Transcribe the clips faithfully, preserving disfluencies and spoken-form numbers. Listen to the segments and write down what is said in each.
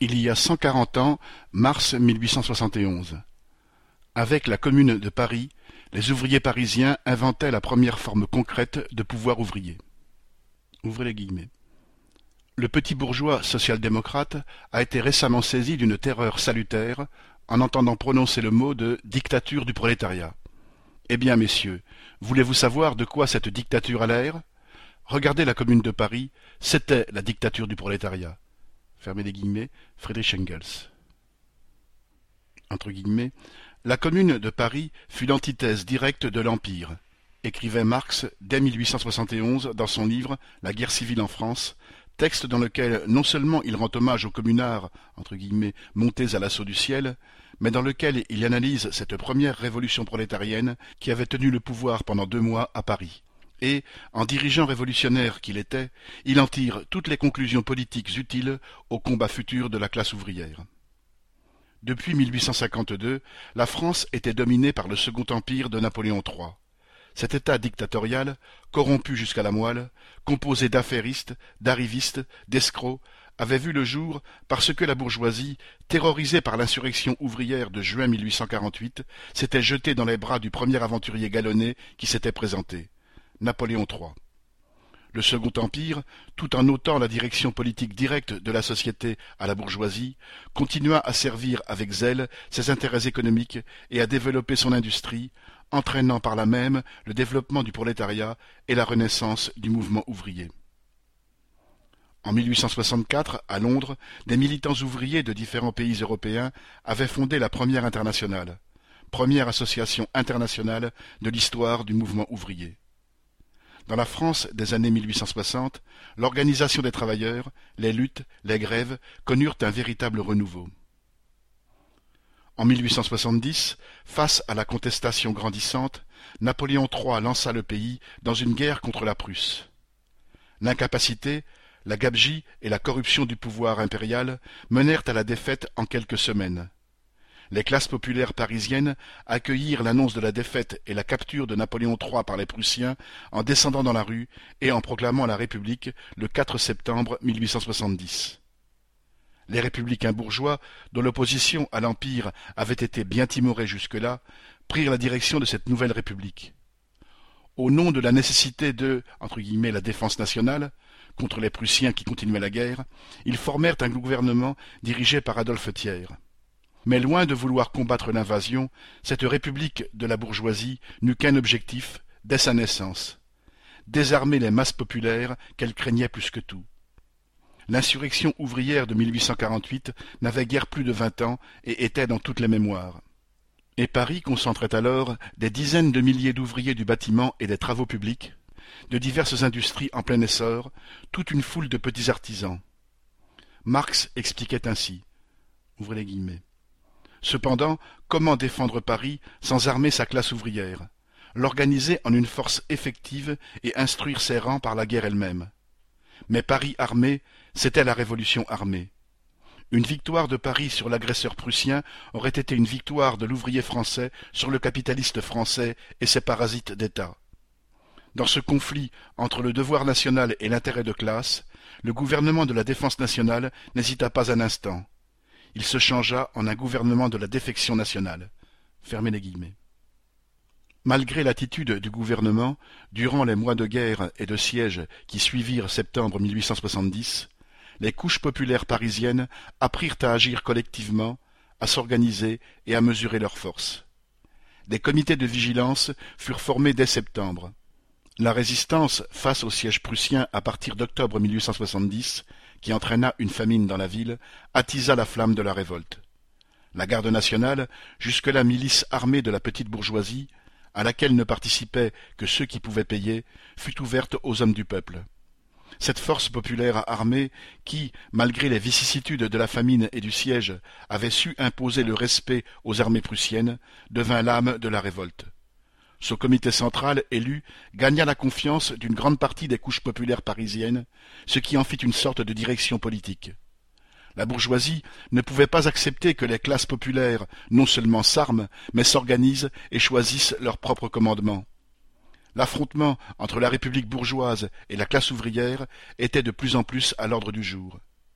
Il y a cent quarante ans, mars mille huit cent soixante et onze. Avec la Commune de Paris, les ouvriers parisiens inventaient la première forme concrète de pouvoir ouvrier. Ouvrez les guillemets. Le petit bourgeois social-démocrate a été récemment saisi d'une terreur salutaire en entendant prononcer le mot de dictature du prolétariat. Eh bien, messieurs, voulez-vous savoir de quoi cette dictature a l'air? Regardez la Commune de Paris, c'était la dictature du prolétariat. Fermez les guillemets, Friedrich Engels. Entre guillemets, la Commune de Paris fut l'antithèse directe de l'Empire, écrivait Marx dès mille huit cent soixante et onze dans son livre La guerre civile en France, texte dans lequel non seulement il rend hommage aux communards, entre guillemets, montés à l'assaut du ciel, mais dans lequel il analyse cette première révolution prolétarienne qui avait tenu le pouvoir pendant deux mois à Paris. Et, en dirigeant révolutionnaire qu'il était, il en tire toutes les conclusions politiques utiles au combat futur de la classe ouvrière. Depuis mille huit cent cinquante-deux, la France était dominée par le Second Empire de Napoléon trois. Cet État dictatorial, corrompu jusqu'à la moelle, composé d'affairistes, d'arrivistes, d'escrocs, avait vu le jour parce que la bourgeoisie, terrorisée par l'insurrection ouvrière de juin mille huit cent quarante-huit, s'était jetée dans les bras du premier aventurier galonnais qui s'était présenté, Napoléon trois. Le Second Empire, tout en ôtant la direction politique directe de la société à la bourgeoisie, continua à servir avec zèle ses intérêts économiques et à développer son industrie, entraînant par là même le développement du prolétariat et la renaissance du mouvement ouvrier. En mille huit cent soixante-quatre, à Londres, des militants ouvriers de différents pays européens avaient fondé la Première Internationale, première association internationale de l'histoire du mouvement ouvrier. Dans la France des années mille huit cent soixante, l'organisation des travailleurs, les luttes, les grèves connurent un véritable renouveau. En mille huit cent soixante-dix, face à la contestation grandissante, Napoléon trois lança le pays dans une guerre contre la Prusse. L'incapacité, la gabegie et la corruption du pouvoir impérial menèrent à la défaite en quelques semaines. Les classes populaires parisiennes accueillirent l'annonce de la défaite et la capture de Napoléon trois par les Prussiens en descendant dans la rue et en proclamant la République le quatre septembre mille huit cent soixante-dix. Les républicains bourgeois, dont l'opposition à l'Empire avait été bien timorée jusque-là, prirent la direction de cette nouvelle République. Au nom de la nécessité de, entre guillemets, la défense nationale, contre les Prussiens qui continuaient la guerre, ils formèrent un gouvernement dirigé par Adolphe Thiers. Mais loin de vouloir combattre l'invasion, cette république de la bourgeoisie n'eut qu'un objectif, dès sa naissance: désarmer les masses populaires qu'elle craignait plus que tout. L'insurrection ouvrière de mille huit cent quarante-huit n'avait guère plus de vingt ans et était dans toutes les mémoires. Et Paris concentrait alors des dizaines de milliers d'ouvriers du bâtiment et des travaux publics, de diverses industries en plein essor, toute une foule de petits artisans. Marx expliquait ainsi, ouvrez les guillemets, cependant, comment défendre Paris sans armer sa classe ouvrière, l'organiser en une force effective et instruire ses rangs par la guerre elle-même? Mais Paris armé, c'était la révolution armée. Une victoire de Paris sur l'agresseur prussien aurait été une victoire de l'ouvrier français sur le capitaliste français et ses parasites d'État. Dans ce conflit entre le devoir national et l'intérêt de classe, le gouvernement de la défense nationale n'hésita pas un instant. Il se changea en un gouvernement de la défection nationale. Fermez les guillemets. Malgré l'attitude du gouvernement, durant les mois de guerre et de siège qui suivirent septembre mille huit cent soixante-dix, les couches populaires parisiennes apprirent à agir collectivement, à s'organiser et à mesurer leurs forces. Des comités de vigilance furent formés dès septembre. La résistance face au siège prussien à partir d'octobre mille huit cent soixante-dix, qui entraîna une famine dans la ville, attisa la flamme de la révolte. La garde nationale, jusque-là milice armée de la petite bourgeoisie, à laquelle ne participaient que ceux qui pouvaient payer, fut ouverte aux hommes du peuple. Cette force populaire armée qui, malgré les vicissitudes de la famine et du siège, avait su imposer le respect aux armées prussiennes, devint l'âme de la révolte. Son comité central, élu, gagna la confiance d'une grande partie des couches populaires parisiennes, ce qui en fit une sorte de direction politique. La bourgeoisie ne pouvait pas accepter que les classes populaires non seulement s'arment, mais s'organisent et choisissent leur propre commandement. L'affrontement entre la République bourgeoise et la classe ouvrière était de plus en plus à l'ordre du jour.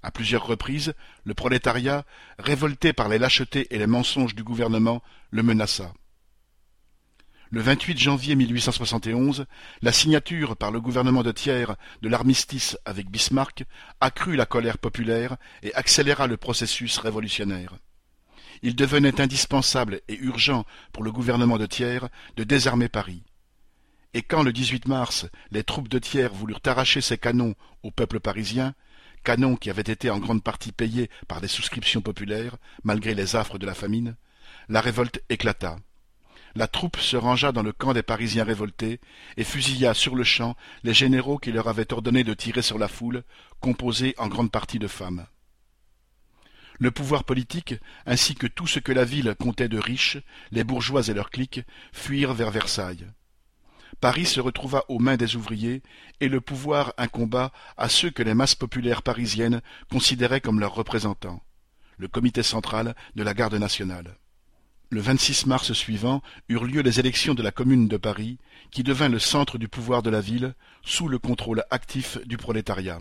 À plusieurs reprises, le prolétariat, révolté par les lâchetés et les mensonges du gouvernement, le menaça. Le vingt-huit janvier mille huit cent soixante et onze, la signature par le gouvernement de Thiers de l'armistice avec Bismarck accrut la colère populaire et accéléra le processus révolutionnaire. Il devenait indispensable et urgent pour le gouvernement de Thiers de désarmer Paris. Et quand le dix-huit mars, les troupes de Thiers voulurent arracher ces canons au peuple parisien, canons qui avaient été en grande partie payés par des souscriptions populaires, malgré les affres de la famine, la révolte éclata. La troupe se rangea dans le camp des Parisiens révoltés et fusilla sur le champ les généraux qui leur avaient ordonné de tirer sur la foule, composée en grande partie de femmes. Le pouvoir politique, ainsi que tout ce que la ville comptait de riches, les bourgeois et leurs cliques, fuirent vers Versailles. Paris se retrouva aux mains des ouvriers, et le pouvoir incomba à ceux que les masses populaires parisiennes considéraient comme leurs représentants, le comité central de la Garde nationale. Le vingt-six mars suivant eurent lieu les élections de la Commune de Paris, qui devint le centre du pouvoir de la ville, sous le contrôle actif du prolétariat.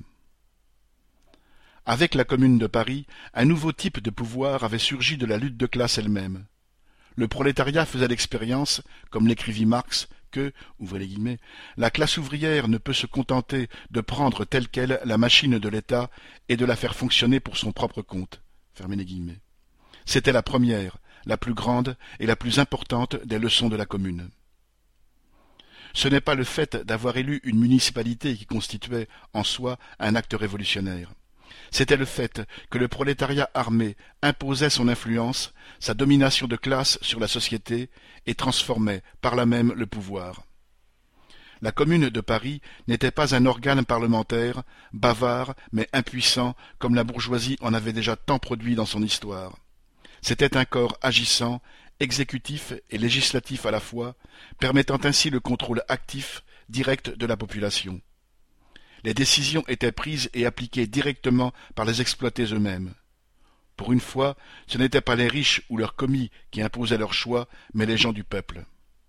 Avec la Commune de Paris, un nouveau type de pouvoir avait surgi de la lutte de classe elle-même. Le prolétariat faisait l'expérience, comme l'écrivit Marx, que, ouvrez les guillemets, la classe ouvrière ne peut se contenter de prendre telle qu'elle la machine de l'État et de la faire fonctionner pour son propre compte. Fermez les guillemets. C'était la première, la plus grande et la plus importante des leçons de la Commune. Ce n'est pas le fait d'avoir élu une municipalité qui constituait, en soi, un acte révolutionnaire. C'était le fait que le prolétariat armé imposait son influence, sa domination de classe sur la société et transformait par là même le pouvoir. La Commune de Paris n'était pas un organe parlementaire, bavard mais impuissant comme la bourgeoisie en avait déjà tant produit dans son histoire. C'était un corps agissant, exécutif et législatif à la fois, permettant ainsi le contrôle actif, direct de la population. Les décisions étaient prises et appliquées directement par les exploités eux-mêmes. Pour une fois, ce n'étaient pas les riches ou leurs commis qui imposaient leur choix, mais les gens du peuple.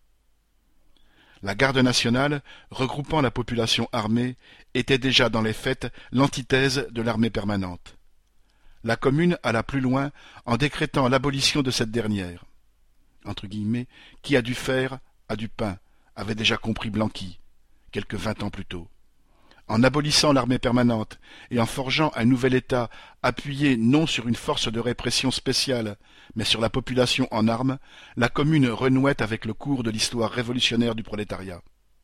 La Garde nationale, regroupant la population armée, était déjà dans les faits l'antithèse de l'armée permanente. La Commune alla plus loin en décrétant l'abolition de cette dernière. Entre guillemets, qui a du fer a du pain, avait déjà compris Blanqui, quelques vingt ans plus tôt. En abolissant l'armée permanente et en forgeant un nouvel État appuyé non sur une force de répression spéciale, mais sur la population en armes, la Commune renouait avec le cours de l'histoire révolutionnaire du prolétariat.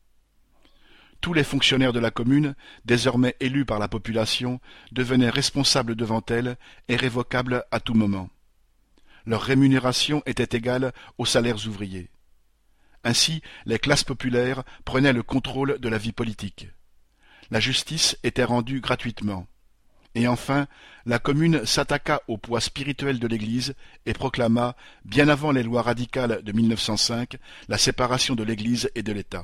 Tous les fonctionnaires de la Commune, désormais élus par la population, devenaient responsables devant elle et révocables à tout moment. Leur rémunération était égale aux salaires ouvriers. Ainsi, les classes populaires prenaient le contrôle de la vie politique. La justice était rendue gratuitement. Et enfin, la Commune s'attaqua au poids spirituel de l'Église et proclama, bien avant les lois radicales de mille neuf cent cinq, la séparation de l'Église et de l'État.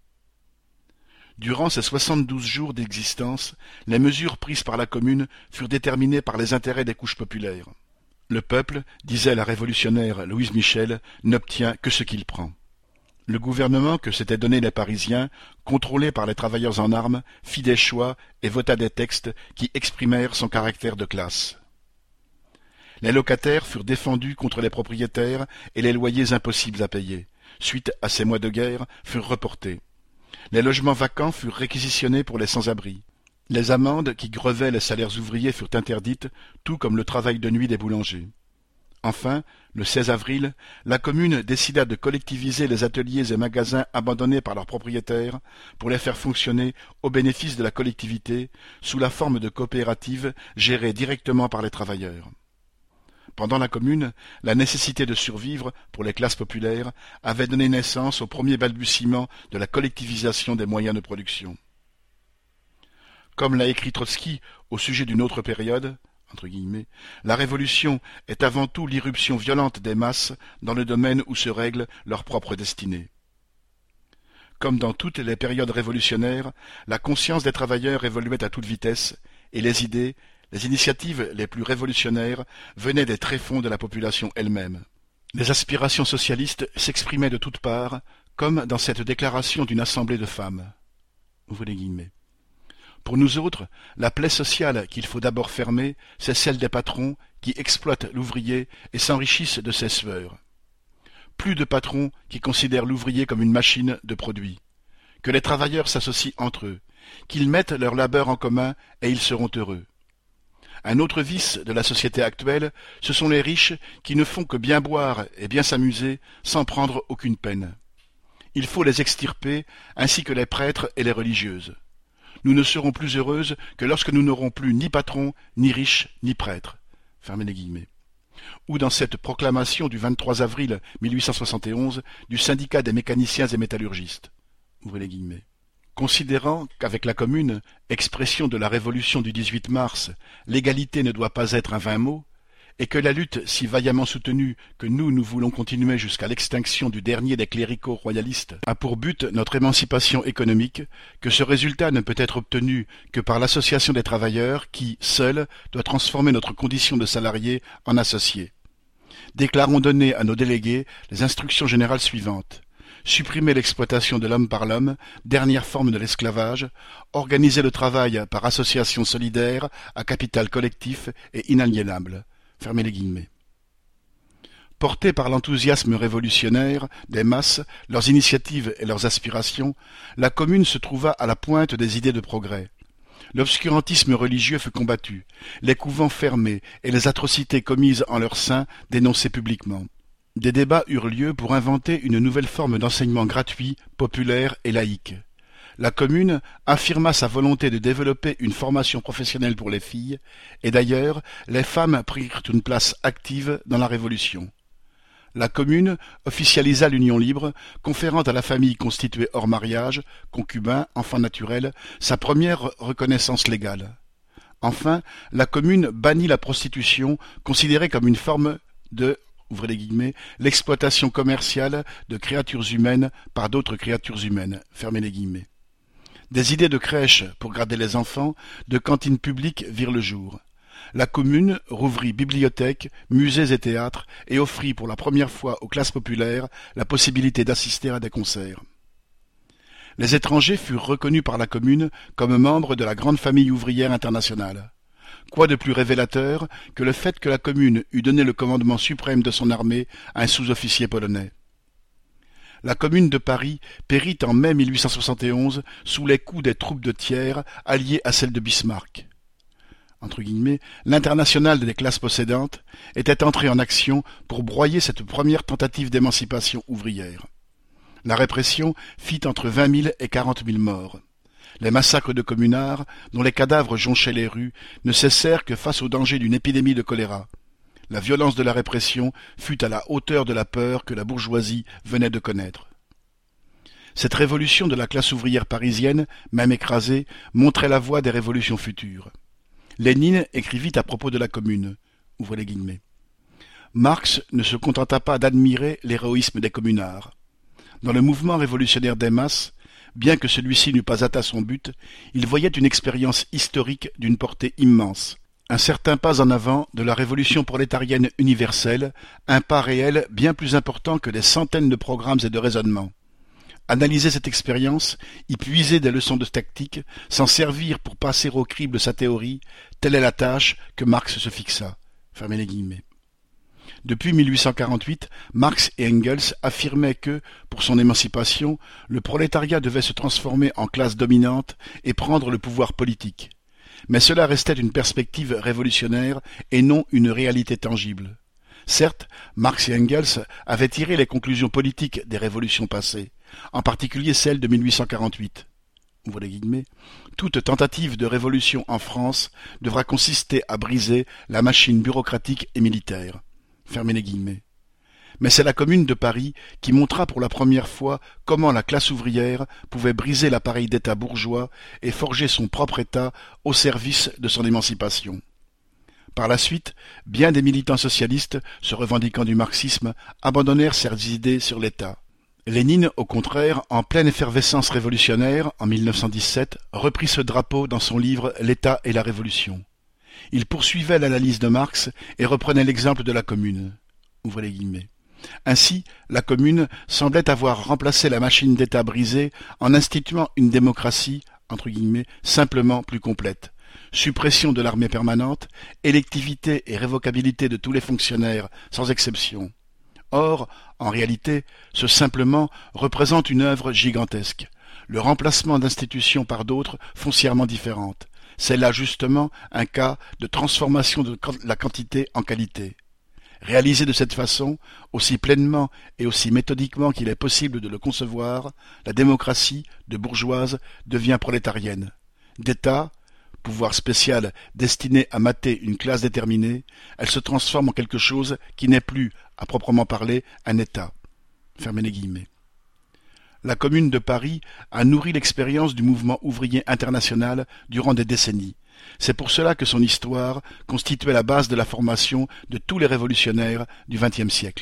Durant ces soixante-douze jours d'existence, les mesures prises par la Commune furent déterminées par les intérêts des couches populaires. Le peuple, disait la révolutionnaire Louise Michel, n'obtient que ce qu'il prend. Le gouvernement que s'étaient donné les Parisiens, contrôlé par les travailleurs en armes, fit des choix et vota des textes qui exprimèrent son caractère de classe. Les locataires furent défendus contre les propriétaires et les loyers impossibles à payer, suite à ces mois de guerre, furent reportés. Les logements vacants furent réquisitionnés pour les sans-abri. Les amendes qui grevaient les salaires ouvriers furent interdites, tout comme le travail de nuit des boulangers. Enfin, le seize avril, la Commune décida de collectiviser les ateliers et magasins abandonnés par leurs propriétaires pour les faire fonctionner au bénéfice de la collectivité sous la forme de coopératives gérées directement par les travailleurs. Pendant la Commune, la nécessité de survivre pour les classes populaires avait donné naissance au premier balbutiement de la collectivisation des moyens de production. Comme l'a écrit Trotsky au sujet d'une autre période, entre guillemets, la révolution est avant tout l'irruption violente des masses dans le domaine où se règle leur propre destinée. Comme dans toutes les périodes révolutionnaires, la conscience des travailleurs évoluait à toute vitesse, et les idées, les initiatives les plus révolutionnaires venaient des tréfonds de la population elle-même. Les aspirations socialistes s'exprimaient de toutes parts, comme dans cette déclaration d'une assemblée de femmes. Ouvrez les guillemets. Pour nous autres, la plaie sociale qu'il faut d'abord fermer, c'est celle des patrons qui exploitent l'ouvrier et s'enrichissent de ses sueurs. Plus de patrons qui considèrent l'ouvrier comme une machine de produit. Que les travailleurs s'associent entre eux, qu'ils mettent leur labeur en commun et ils seront heureux. Un autre vice de la société actuelle, ce sont les riches qui ne font que bien boire et bien s'amuser sans prendre aucune peine. Il faut les extirper, ainsi que les prêtres et les religieuses. Nous ne serons plus heureuses que lorsque nous n'aurons plus ni patrons, ni riches, ni prêtres. Fermez les guillemets. Ou dans cette proclamation du vingt-trois avril mille huit cent soixante et onze du syndicat des mécaniciens et métallurgistes. Ouvrez les guillemets. Considérant qu'avec la Commune, expression de la Révolution du dix-huit mars, l'égalité ne doit pas être un vain mot, et que la lutte si vaillamment soutenue que nous, nous voulons continuer jusqu'à l'extinction du dernier des cléricaux royalistes, a pour but notre émancipation économique, que ce résultat ne peut être obtenu que par l'association des travailleurs qui, seule, doit transformer notre condition de salariés en associés. Déclarons donner à nos délégués les instructions générales suivantes. Supprimer l'exploitation de l'homme par l'homme, dernière forme de l'esclavage, organiser le travail par association solidaire à capital collectif et inaliénable. Fermez les guillemets. Portés par l'enthousiasme révolutionnaire des masses, leurs initiatives et leurs aspirations, la Commune se trouva à la pointe des idées de progrès. L'obscurantisme religieux fut combattu, les couvents fermés et les atrocités commises en leur sein dénoncées publiquement. Des débats eurent lieu pour inventer une nouvelle forme d'enseignement gratuit, populaire et laïque. La Commune affirma sa volonté de développer une formation professionnelle pour les filles, et d'ailleurs, les femmes prirent une place active dans la Révolution. La Commune officialisa l'union libre, conférant à la famille constituée hors mariage, concubins, enfants naturels, sa première reconnaissance légale. Enfin, la Commune bannit la prostitution, considérée comme une forme de ouvrez les guillemets, l'exploitation commerciale de créatures humaines par d'autres créatures humaines, fermez les guillemets. Des idées de crèches pour garder les enfants, de cantines publiques virent le jour. La Commune rouvrit bibliothèques, musées et théâtres et offrit pour la première fois aux classes populaires la possibilité d'assister à des concerts. Les étrangers furent reconnus par la Commune comme membres de la grande famille ouvrière internationale. Quoi de plus révélateur que le fait que la Commune eût donné le commandement suprême de son armée à un sous-officier polonais. La Commune de Paris périt en mai mille huit cent soixante et onze sous les coups des troupes de Thiers alliées à celles de Bismarck. Entre guillemets, l'internationale des classes possédantes était entrée en action pour broyer cette première tentative d'émancipation ouvrière. La répression fit entre vingt mille et quarante mille morts. Les massacres de communards, dont les cadavres jonchaient les rues, ne cessèrent que face au danger d'une épidémie de choléra. La violence de la répression fut à la hauteur de la peur que la bourgeoisie venait de connaître. Cette révolution de la classe ouvrière parisienne, même écrasée, montrait la voie des révolutions futures. Lénine écrivit à propos de la Commune. Ouvrez les guillemets. Marx ne se contenta pas d'admirer l'héroïsme des communards. Dans le mouvement révolutionnaire des masses, bien que celui-ci n'eût pas atteint son but, il voyait une expérience historique d'une portée immense. Un certain pas en avant de la révolution prolétarienne universelle, un pas réel bien plus important que des centaines de programmes et de raisonnements. Analyser cette expérience, y puiser des leçons de tactique, s'en servir pour passer au crible sa théorie, telle est la tâche que Marx se fixa. Fermez les guillemets. Depuis mille huit cent quarante-huit, Marx et Engels affirmaient que, pour son émancipation, le prolétariat devait se transformer en classe dominante et prendre le pouvoir politique. Mais cela restait une perspective révolutionnaire et non une réalité tangible. Certes, Marx et Engels avaient tiré les conclusions politiques des révolutions passées, en particulier celle de mille huit cent quarante-huit. Ouvrez les guillemets. Toute tentative de révolution en France devra consister à briser la machine bureaucratique et militaire. Fermez les guillemets. Mais c'est la Commune de Paris qui montra pour la première fois comment la classe ouvrière pouvait briser l'appareil d'État bourgeois et forger son propre État au service de son émancipation. Par la suite, bien des militants socialistes, se revendiquant du marxisme, abandonnèrent ces idées sur l'État. Lénine, au contraire, en pleine effervescence révolutionnaire, en mille neuf cent dix-sept, reprit ce drapeau dans son livre « L'État et la Révolution ». Il poursuivait l'analyse de Marx et reprenait l'exemple de la Commune. Ouvrez les guillemets. Ainsi, la Commune semblait avoir remplacé la machine d'État brisée en instituant une démocratie entre guillemets, simplement plus complète. Suppression de l'armée permanente, électivité et révocabilité de tous les fonctionnaires, sans exception. Or, en réalité, ce simplement représente une œuvre gigantesque. Le remplacement d'institutions par d'autres foncièrement différentes. C'est là justement un cas de transformation de la quantité en qualité. Réalisé de cette façon, aussi pleinement et aussi méthodiquement qu'il est possible de le concevoir, la démocratie, de bourgeoise, devient prolétarienne. D'État, pouvoir spécial destiné à mater une classe déterminée, elle se transforme en quelque chose qui n'est plus, à proprement parler, un État. Fermez les guillemets. La Commune de Paris a nourri l'expérience du mouvement ouvrier international durant des décennies. C'est pour cela que son histoire constituait la base de la formation de tous les révolutionnaires du vingtième siècle.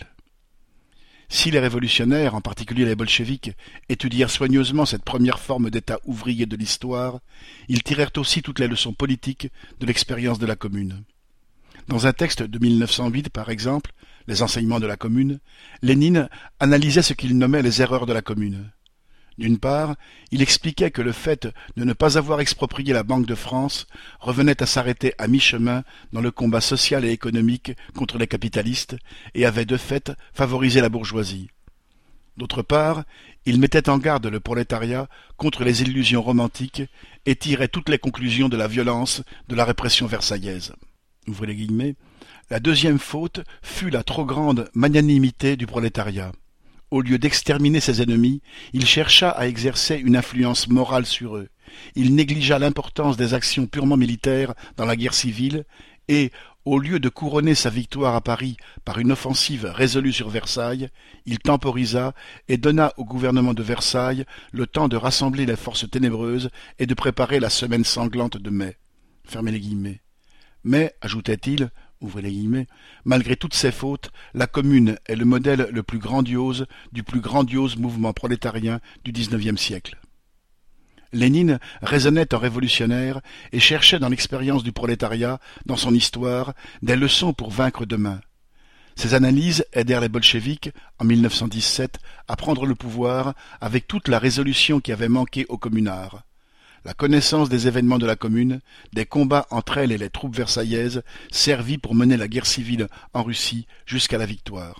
Si les révolutionnaires, en particulier les bolcheviks, étudièrent soigneusement cette première forme d'État ouvrier de l'histoire, ils tirèrent aussi toutes les leçons politiques de l'expérience de la Commune. Dans un texte de mille neuf cent huit, par exemple, Les enseignements de la Commune, Lénine analysait ce qu'il nommait les erreurs de la Commune. D'une part, il expliquait que le fait de ne pas avoir exproprié la Banque de France revenait à s'arrêter à mi-chemin dans le combat social et économique contre les capitalistes et avait de fait favorisé la bourgeoisie. D'autre part, il mettait en garde le prolétariat contre les illusions romantiques et tirait toutes les conclusions de la violence de la répression versaillaise. Ouvrez les guillemets. La deuxième faute fut la trop grande magnanimité du prolétariat. Au lieu d'exterminer ses ennemis, il chercha à exercer une influence morale sur eux. Il négligea l'importance des actions purement militaires dans la guerre civile et, au lieu de couronner sa victoire à Paris par une offensive résolue sur Versailles, il temporisa et donna au gouvernement de Versailles le temps de rassembler les forces ténébreuses et de préparer la semaine sanglante de mai. Fermez les guillemets. Mais, ajoutait-il, ouvrez les guillemets, malgré toutes ces fautes, la Commune est le modèle le plus grandiose du plus grandiose mouvement prolétarien du dix-neuvième siècle. Lénine raisonnait en révolutionnaire et cherchait dans l'expérience du prolétariat, dans son histoire, des leçons pour vaincre demain. Ces analyses aidèrent les bolcheviks, en mille neuf cent dix-sept, à prendre le pouvoir avec toute la résolution qui avait manqué aux communards. La connaissance des événements de la Commune, des combats entre elle et les troupes versaillaises, servit pour mener la guerre civile en Russie jusqu'à la victoire.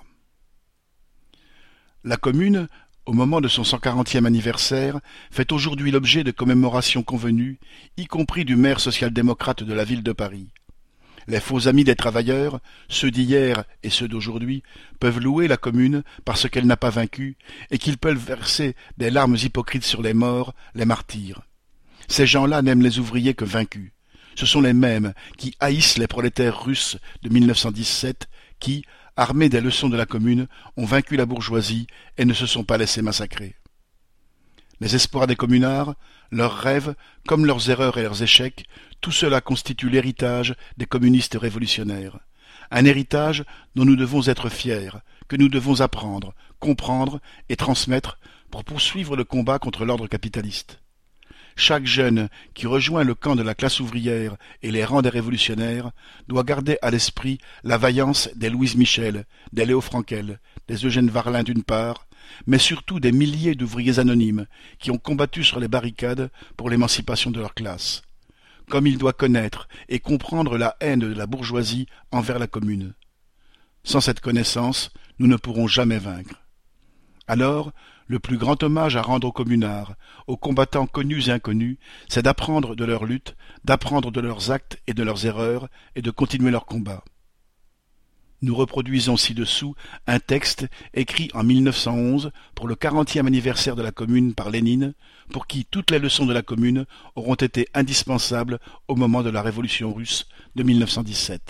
La Commune, au moment de son cent quarantième anniversaire, fait aujourd'hui l'objet de commémorations convenues, y compris du maire social-démocrate de la ville de Paris. Les faux amis des travailleurs, ceux d'hier et ceux d'aujourd'hui, peuvent louer la Commune parce qu'elle n'a pas vaincu et qu'ils peuvent verser des larmes hypocrites sur les morts, les martyrs. Ces gens-là n'aiment les ouvriers que vaincus. Ce sont les mêmes qui haïssent les prolétaires russes de mille neuf cent dix-sept qui, armés des leçons de la Commune, ont vaincu la bourgeoisie et ne se sont pas laissés massacrer. Les espoirs des communards, leurs rêves, comme leurs erreurs et leurs échecs, tout cela constitue l'héritage des communistes révolutionnaires. Un héritage dont nous devons être fiers, que nous devons apprendre, comprendre et transmettre pour poursuivre le combat contre l'ordre capitaliste. Chaque jeune qui rejoint le camp de la classe ouvrière et les rangs des révolutionnaires doit garder à l'esprit la vaillance des Louise Michel, des Léo Frankel, des Eugène Varlin d'une part, mais surtout des milliers d'ouvriers anonymes qui ont combattu sur les barricades pour l'émancipation de leur classe. Comme il doit connaître et comprendre la haine de la bourgeoisie envers la Commune. Sans cette connaissance, nous ne pourrons jamais vaincre. Alors, le plus grand hommage à rendre aux communards, aux combattants connus et inconnus, c'est d'apprendre de leur lutte, d'apprendre de leurs actes et de leurs erreurs, et de continuer leur combat. Nous reproduisons ci-dessous un texte écrit en mille neuf cent onze pour le quarantième anniversaire de la Commune par Lénine, pour qui toutes les leçons de la Commune auront été indispensables au moment de la révolution russe de mille neuf cent dix-sept.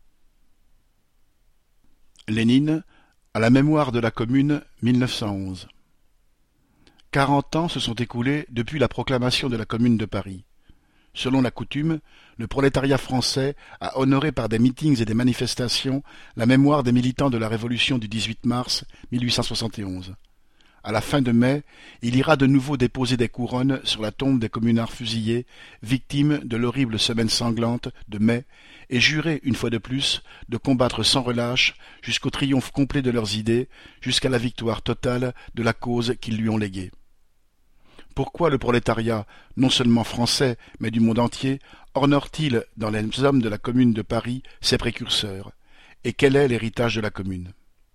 Lénine, à la mémoire de la Commune, mille neuf cent onze. Quarante ans se sont écoulés depuis la proclamation de la Commune de Paris. Selon la coutume, le prolétariat français a honoré par des meetings et des manifestations la mémoire des militants de la Révolution du dix-huit mars mille huit cent soixante et onze. À la fin de mai, il ira de nouveau déposer des couronnes sur la tombe des communards fusillés, victimes de l'horrible semaine sanglante de mai, et jurer, une fois de plus, de combattre sans relâche jusqu'au triomphe complet de leurs idées, jusqu'à la victoire totale de la cause qu'ils lui ont léguée. Pourquoi le prolétariat, non seulement français, mais du monde entier, honore-t-il dans les hommes de la Commune de Paris ses précurseurs? Et quel est l'héritage de la Commune?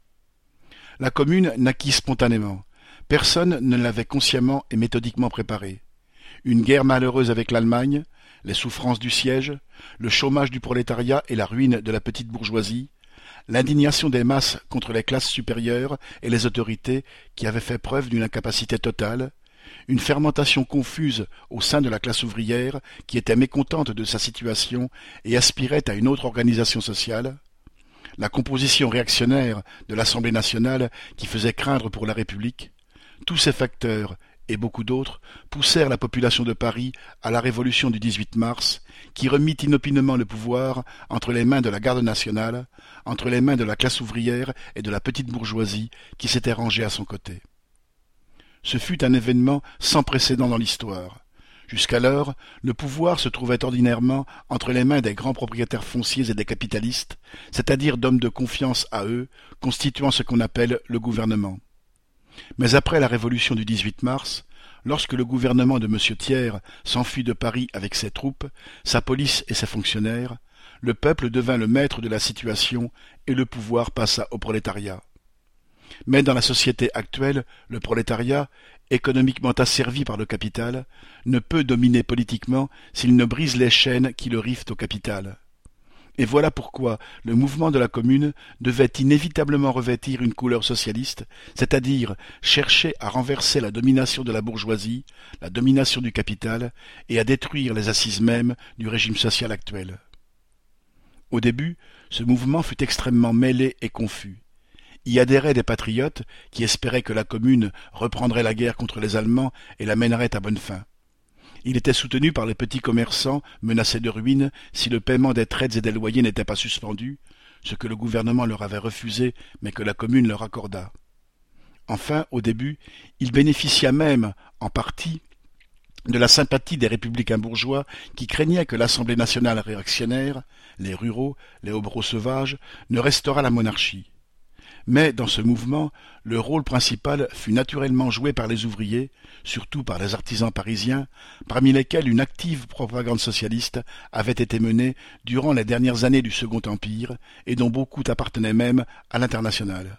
La Commune naquit spontanément. Personne ne l'avait consciemment et méthodiquement préparée. Une guerre malheureuse avec l'Allemagne, les souffrances du siège, le chômage du prolétariat et la ruine de la petite bourgeoisie, l'indignation des masses contre les classes supérieures et les autorités qui avaient fait preuve d'une incapacité totale, une fermentation confuse au sein de la classe ouvrière qui était mécontente de sa situation et aspirait à une autre organisation sociale, la composition réactionnaire de l'Assemblée nationale qui faisait craindre pour la République, tous ces facteurs, et beaucoup d'autres, poussèrent la population de Paris à la révolution du dix-huit mars, qui remit inopinément le pouvoir entre les mains de la garde nationale, entre les mains de la classe ouvrière et de la petite bourgeoisie qui s'était rangée à son côté. Ce fut un événement sans précédent dans l'histoire. Jusqu'alors, le pouvoir se trouvait ordinairement entre les mains des grands propriétaires fonciers et des capitalistes, c'est-à-dire d'hommes de confiance à eux, constituant ce qu'on appelle le gouvernement. Mais après la révolution du dix-huit mars, lorsque le gouvernement de M. Thiers s'enfuit de Paris avec ses troupes, sa police et ses fonctionnaires, le peuple devint le maître de la situation et le pouvoir passa au prolétariat. Mais dans la société actuelle, le prolétariat, économiquement asservi par le capital, ne peut dominer politiquement s'il ne brise les chaînes qui le rivent au capital. Et voilà pourquoi le mouvement de la Commune devait inévitablement revêtir une couleur socialiste, c'est-à-dire chercher à renverser la domination de la bourgeoisie, la domination du capital, et à détruire les assises mêmes du régime social actuel. Au début, ce mouvement fut extrêmement mêlé et confus. Y adhéraient des patriotes qui espéraient que la Commune reprendrait la guerre contre les Allemands et la mènerait à bonne fin. Il était soutenu par les petits commerçants menacés de ruine si le paiement des traites et des loyers n'était pas suspendu, ce que le gouvernement leur avait refusé mais que la Commune leur accorda. Enfin, au début, il bénéficia même, en partie, de la sympathie des républicains bourgeois qui craignaient que l'Assemblée nationale réactionnaire, les ruraux, les hobereaux sauvages, ne restaurât la monarchie. Mais dans ce mouvement, le rôle principal fut naturellement joué par les ouvriers, surtout par les artisans parisiens, parmi lesquels une active propagande socialiste avait été menée durant les dernières années du Second Empire et dont beaucoup appartenaient même à l'Internationale.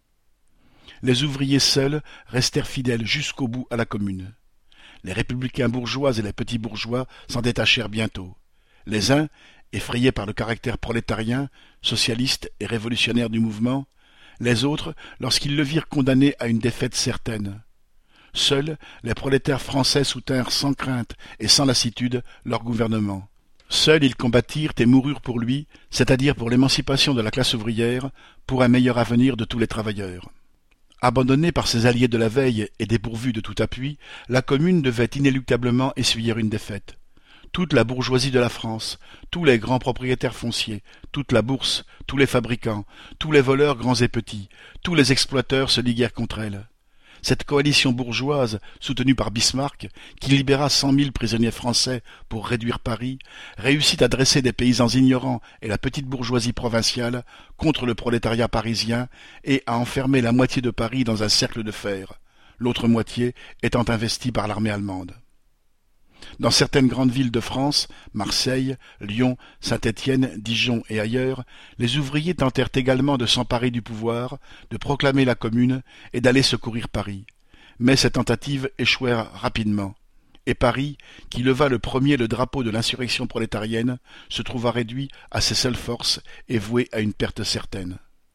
Les ouvriers seuls restèrent fidèles jusqu'au bout à la Commune. Les républicains bourgeois et les petits bourgeois s'en détachèrent bientôt. Les uns, effrayés par le caractère prolétarien, socialiste et révolutionnaire du mouvement, les autres lorsqu'ils le virent condamné à une défaite certaine. Seuls les prolétaires français soutinrent sans crainte et sans lassitude leur gouvernement. Seuls ils combattirent et moururent pour lui, c'est-à-dire pour l'émancipation de la classe ouvrière, pour un meilleur avenir de tous les travailleurs. Abandonnée par ses alliés de la veille et dépourvue de tout appui, la Commune devait inéluctablement essuyer une défaite. Toute la bourgeoisie de la France, tous les grands propriétaires fonciers, toute la bourse, tous les fabricants, tous les voleurs grands et petits, tous les exploiteurs se liguèrent contre elle. Cette coalition bourgeoise, soutenue par Bismarck, qui libéra cent mille prisonniers français pour réduire Paris, réussit à dresser des paysans ignorants et la petite bourgeoisie provinciale contre le prolétariat parisien et à enfermer la moitié de Paris dans un cercle de fer, l'autre moitié étant investie par l'armée allemande. Dans certaines grandes villes de France, Marseille, Lyon, Saint-Étienne, Dijon et ailleurs, les ouvriers tentèrent également de s'emparer du pouvoir, de proclamer la Commune et d'aller secourir Paris. Mais ces tentatives échouèrent rapidement. Et Paris, qui leva le premier le drapeau de l'insurrection prolétarienne, se trouva réduit à ses seules forces et voué à une perte certaine.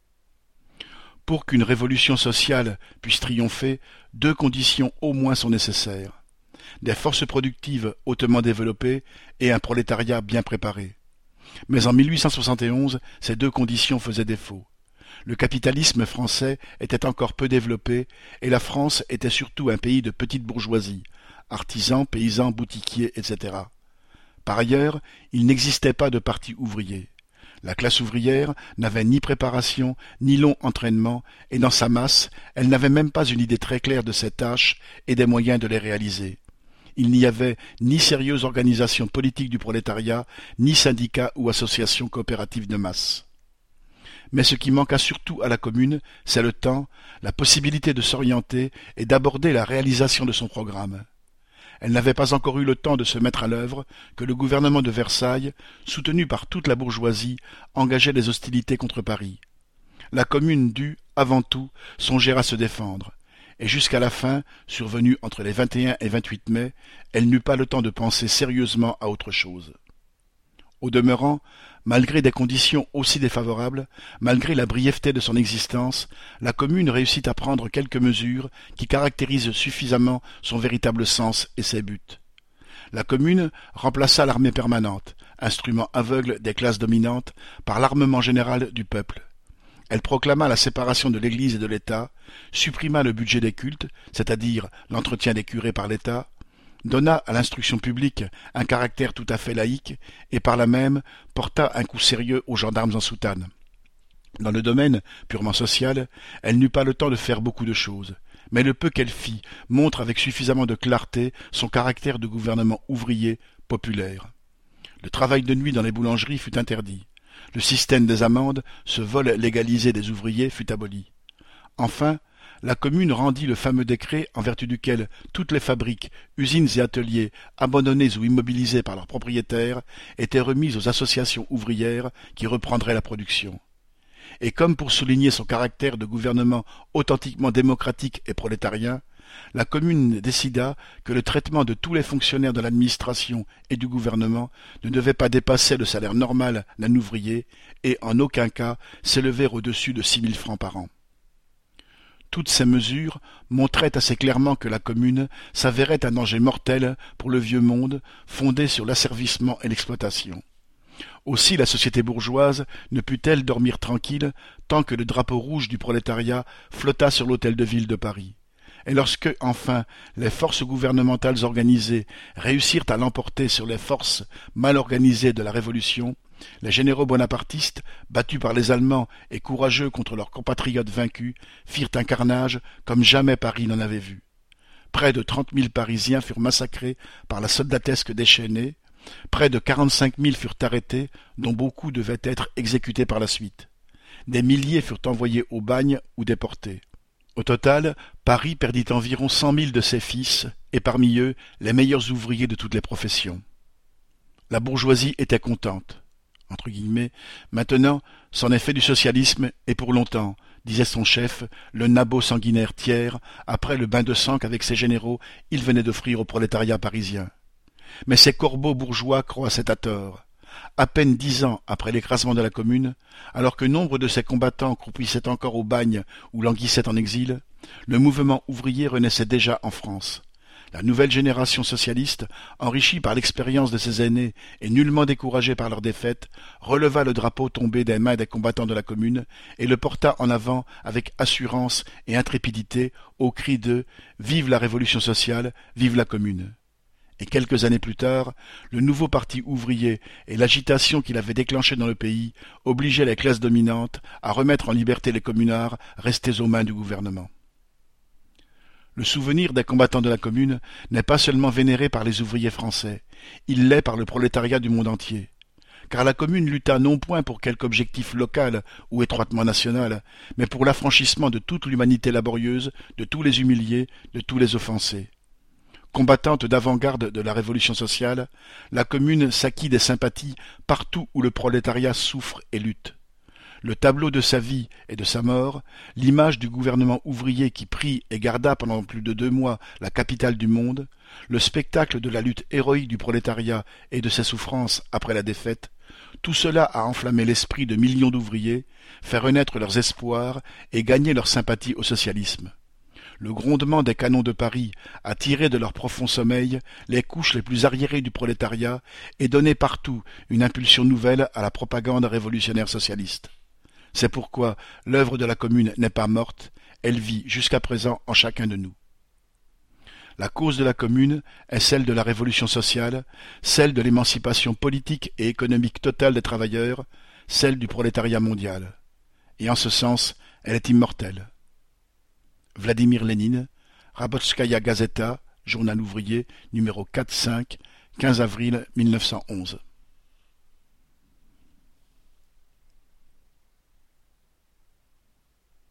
Pour qu'une révolution sociale puisse triompher, deux conditions au moins sont nécessaires. Des forces productives hautement développées et un prolétariat bien préparé. Mais en mille huit cent soixante et onze, ces deux conditions faisaient défaut. Le capitalisme français était encore peu développé et la France était surtout un pays de petite bourgeoisie, artisans, paysans, boutiquiers, et cetera. Par ailleurs, il n'existait pas de parti ouvrier. La classe ouvrière n'avait ni préparation, ni long entraînement, et dans sa masse, elle n'avait même pas une idée très claire de ses tâches et des moyens de les réaliser. Il n'y avait ni sérieuse organisation politique du prolétariat, ni syndicats ou associations coopératives de masse. Mais ce qui manqua surtout à la Commune, c'est le temps, la possibilité de s'orienter et d'aborder la réalisation de son programme. Elle n'avait pas encore eu le temps de se mettre à l'œuvre que le gouvernement de Versailles, soutenu par toute la bourgeoisie, engageait des hostilités contre Paris. La Commune dut, avant tout, songer à se défendre, et jusqu'à la fin, survenue entre les vingt et un et vingt-huit mai, elle n'eut pas le temps de penser sérieusement à autre chose. Au demeurant, malgré des conditions aussi défavorables, malgré la brièveté de son existence, la Commune réussit à prendre quelques mesures qui caractérisent suffisamment son véritable sens et ses buts. La Commune remplaça l'armée permanente, instrument aveugle des classes dominantes, par l'armement général du peuple. Elle proclama la séparation de l'Église et de l'État, supprima le budget des cultes, c'est-à-dire l'entretien des curés par l'État, donna à l'instruction publique un caractère tout à fait laïque et par là même porta un coup sérieux aux gendarmes en soutane. Dans le domaine purement social, elle n'eut pas le temps de faire beaucoup de choses, mais le peu qu'elle fit montre avec suffisamment de clarté son caractère de gouvernement ouvrier populaire. Le travail de nuit dans les boulangeries fut interdit. Le système des amendes, ce vol légalisé des ouvriers, fut aboli. Enfin, la Commune rendit le fameux décret en vertu duquel toutes les fabriques, usines et ateliers abandonnés ou immobilisés par leurs propriétaires étaient remis aux associations ouvrières qui reprendraient la production. Et comme pour souligner son caractère de gouvernement authentiquement démocratique et prolétarien, la Commune décida que le traitement de tous les fonctionnaires de l'administration et du gouvernement ne devait pas dépasser le salaire normal d'un ouvrier et en aucun cas s'élever au-dessus de six mille francs par an. Toutes ces mesures montraient assez clairement que la Commune s'avérait un danger mortel pour le vieux monde fondé sur l'asservissement et l'exploitation. Aussi la société bourgeoise ne put-elle dormir tranquille tant que le drapeau rouge du prolétariat flotta sur l'hôtel de ville de Paris. Et lorsque, enfin, les forces gouvernementales organisées réussirent à l'emporter sur les forces mal organisées de la Révolution, les généraux bonapartistes, battus par les Allemands et courageux contre leurs compatriotes vaincus, firent un carnage comme jamais Paris n'en avait vu. Près de trente mille Parisiens furent massacrés par la soldatesque déchaînée, près de quarante-cinq mille furent arrêtés, dont beaucoup devaient être exécutés par la suite. Des milliers furent envoyés au bagne ou déportés. Au total, Paris perdit environ cent mille de ses fils, et parmi eux, les meilleurs ouvriers de toutes les professions. La bourgeoisie était contente. Entre guillemets, maintenant, c'en est fait du socialisme, et pour longtemps, disait son chef, le nabot sanguinaire Thiers, après le bain de sang qu'avec ses généraux, il venait d'offrir au prolétariat parisien. Mais ces corbeaux bourgeois croissaient à tort. À peine dix ans après l'écrasement de la Commune, alors que nombre de ses combattants croupissaient encore au bagne ou languissaient en exil, le mouvement ouvrier renaissait déjà en France. La nouvelle génération socialiste, enrichie par l'expérience de ses aînés et nullement découragée par leur défaite, releva le drapeau tombé des mains des combattants de la Commune et le porta en avant avec assurance et intrépidité au cri de « Vive la Révolution sociale, vive la Commune !» Et quelques années plus tard, le nouveau parti ouvrier et l'agitation qu'il avait déclenchée dans le pays obligeaient les classes dominantes à remettre en liberté les communards restés aux mains du gouvernement. Le souvenir des combattants de la Commune n'est pas seulement vénéré par les ouvriers français, il l'est par le prolétariat du monde entier. Car la Commune lutta non point pour quelque objectif local ou étroitement national, mais pour l'affranchissement de toute l'humanité laborieuse, de tous les humiliés, de tous les offensés. Combattante d'avant-garde de la révolution sociale, la Commune s'acquit des sympathies partout où le prolétariat souffre et lutte. Le tableau de sa vie et de sa mort, l'image du gouvernement ouvrier qui prit et garda pendant plus de deux mois la capitale du monde, le spectacle de la lutte héroïque du prolétariat et de ses souffrances après la défaite, tout cela a enflammé l'esprit de millions d'ouvriers, fait renaître leurs espoirs et gagné leur sympathie au socialisme. Le grondement des canons de Paris a tiré de leur profond sommeil les couches les plus arriérées du prolétariat et donné partout une impulsion nouvelle à la propagande révolutionnaire socialiste. C'est pourquoi l'œuvre de la Commune n'est pas morte, elle vit jusqu'à présent en chacun de nous. La cause de la Commune est celle de la révolution sociale, celle de l'émancipation politique et économique totale des travailleurs, celle du prolétariat mondial. Et en ce sens, elle est immortelle. Vladimir Lénine, Rabotskaya Gazeta, Journal ouvrier, numéro quatre cinq, quinze avril mille neuf cent onze.